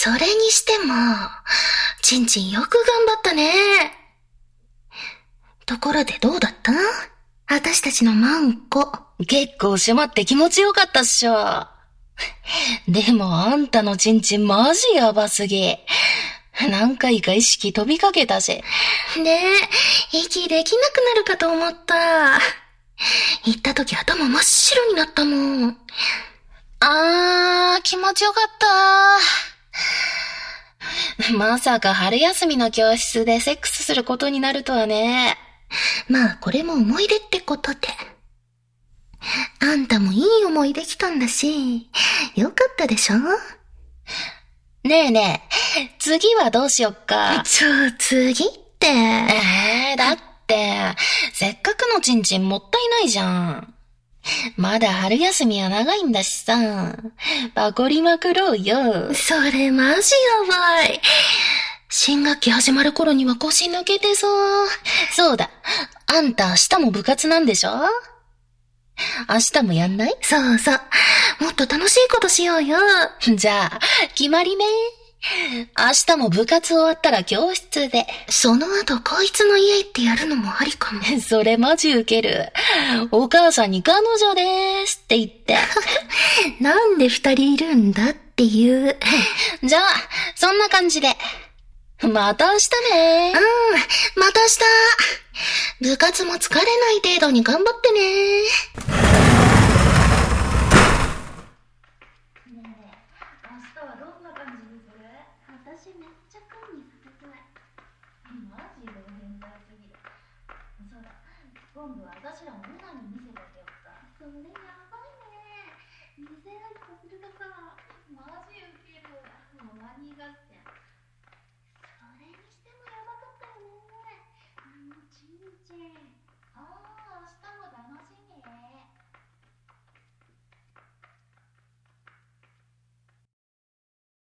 それにしても、ちんちんよく頑張ったね。ところでどうだった？私たちのマンコ。 結構締まって気持ちよかったっしょ。でもあんたのちんちんマジやばすぎ。何回か意識飛びかけたし。 ねえ、息できなくなるかと思った。行った時頭真っ白になったもん。 気持ちよかった。まさか春休みの教室でセックスすることになるとはね。 まあこれも思い出ってことで。あんたもいい思いできたんだし、よかったでしょ？ ねえねえ、次はどうしよっか。 次って。 だって、せっかくのちんちんもったいないじゃん。まだ春休みは長いんだしさ、パコりまくろうよ。 それマジやばい。新学期始まる頃には腰抜けてそう。 そうだ、あんた明日も部活なんでしょ？明日もやんない？ そうそう。もっと楽しいことしようよ。 じゃあ、決まりね。明日も部活終わったら教室で。 その後こいつの家行ってやるのもありかも。 それマジウケる。お母さんに彼女でーすって言って。 なんで2人いるんだっていう。 じゃあ、そんな感じで。また明日ね。 また明日。部活も疲れない程度に頑張ってね。私めっちゃ缶にかけたい。マジで変態すぎる。そうだ、今度は私らのオナに見せてあげようか。それ